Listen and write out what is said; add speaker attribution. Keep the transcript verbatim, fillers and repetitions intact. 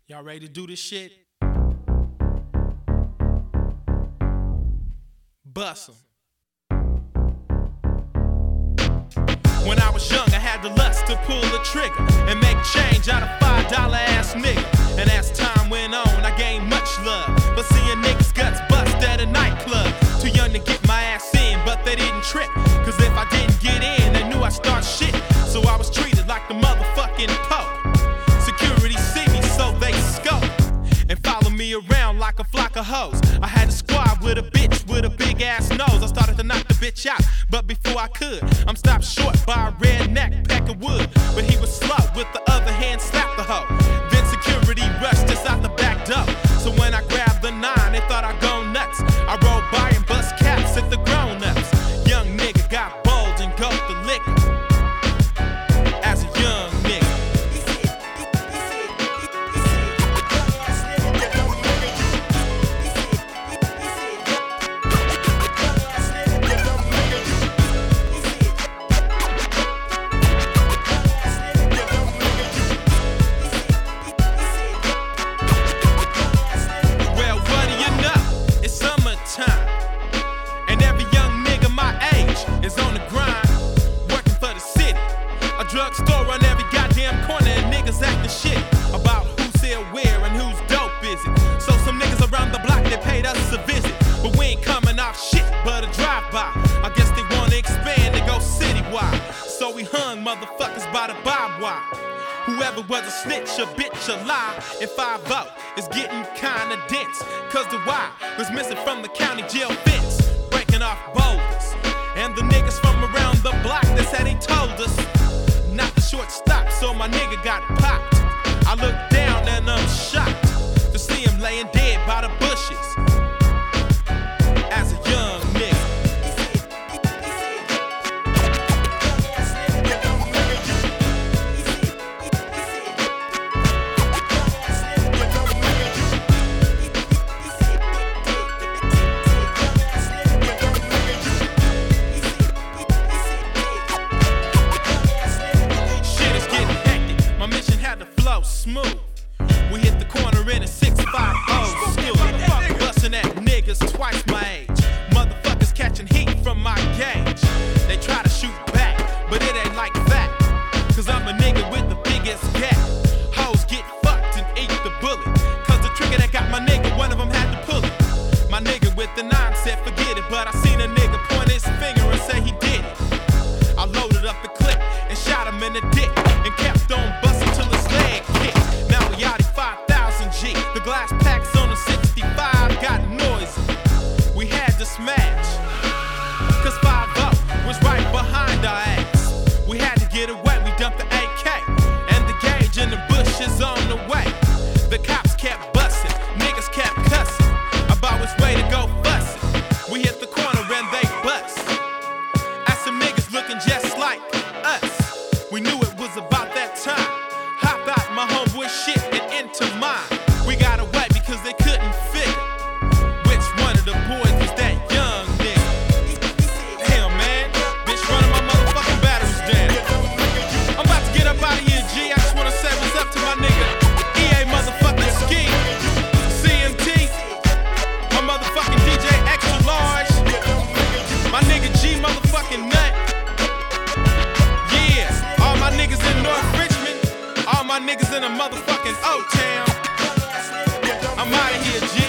Speaker 1: Y'all ready to do this shit? Bust 'em. When I was young, I had the lust to pull the trigger and make change out of five dollar ass nigga. And as time went on, I gained much love for seeing niggas' guts bust at a nightclub. Too young to get my ass in, but they didn't trip. Cause if I didn't get in, they knew I'd start shit. So I was treated like the motherfucking Pope. Security see me, so they scope and follow me around like a flock of hoes. I had a squad with a bitch with a big ass nose. I started to knock the bitch out, but before I could, I'm stopped short by a redneck peck of wood. But he was slow, with the other hand slapped the hoe. Then security rushed us out the back door. So when I grabbed the nine, they thought I'd go nuts. I rolled by and bust caps at the grown-ups. Young nigga got bold and gulped the liquor. As a young nigga, is on the grind, working for the city. A drugstore on every goddamn corner, and niggas acting shit about who sell where and whose dope is it. So some niggas around the block, they paid us a visit, but we ain't coming off shit but a drive-by. I guess they wanna expand and go citywide, so we hung motherfuckers by the barbed wire. Whoever was a snitch, a bitch, a lie, and five oh is getting kinda dense, cause the wire was missing from the county jail fence, breaking off boulders. And the niggas from around the block, they said he told us not the short stop, so my nigga got popped. I looked down and I'm shocked to see him laying dead by the bushes. As a young nigga, smooth. We hit the corner in a six five oh still motherfucker bustin' at niggas twice my age. Motherfuckers catching heat from my gauge. They try to shoot back, but it ain't like that, cause I'm a nigga with the biggest gap. Hoes get fucked and eat the bullet, cause the trigger that got my nigga, one of them had to pull it. My nigga with the nine said forget it, but I seen a nigga point his finger and say he did it. I loaded up the clip and shot him in the dick and kept on bustin' till his leg kicked. Now we out at five thousand G. The glass packs on the sixty-five got noisy. We had to smash, cause five oh was right behind our ass. We had to get away, we dumped the A K and the gauge in the bushes on the way. The cops kept bustin', niggas kept cussin' about which way to go bustin'. We hit the corner and they bust. As some niggas looking just like us, we knew it was about that time. Hop out my homeboy shit and into mine. We got away because they couldn't figure which one of the boys was that young nigga. Damn, man, bitch running my motherfucking batteries down. I'm about to get up out of here, G. I just wanna say what's up to my nigga E A motherfucking Ski, C M T, my motherfucking D J Extra Large, my nigga G motherfucking Nut. Yeah, all my niggas in North Richmond, all my niggas in the motherfucking O-Town. I'm outta here, G.